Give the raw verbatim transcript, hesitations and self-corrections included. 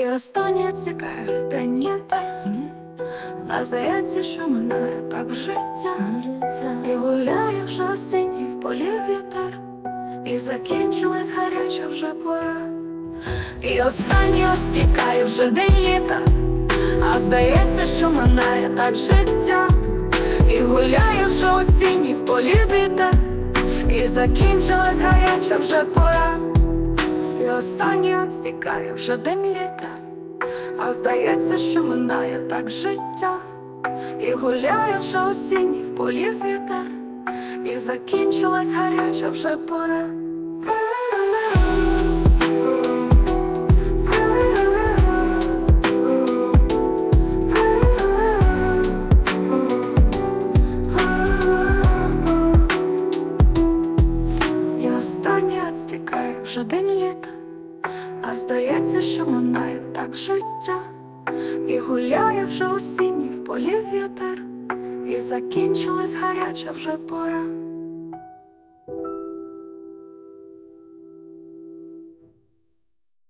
І останнє цікаве, та ні, та ні. А здається, що минає так життя. І гуляє вже осінній в полі вітер, і закінчилась гаряча вже пора. І останнє стікає вже день літа, а здається, що минає так життя. І гуляє вже осінній в полі вітер, і закінчилась гаряча вже пора. І останнє стікає вже день літа, а здається, що минає так життя. І гуляє вже осінній в полі вітер, і закінчилась гаряча вже пора. І останнє стікає вже день літа, а здається, що минає так життя. І гуляє вже осінній в полі вітер, і закінчилась гаряча вже пора.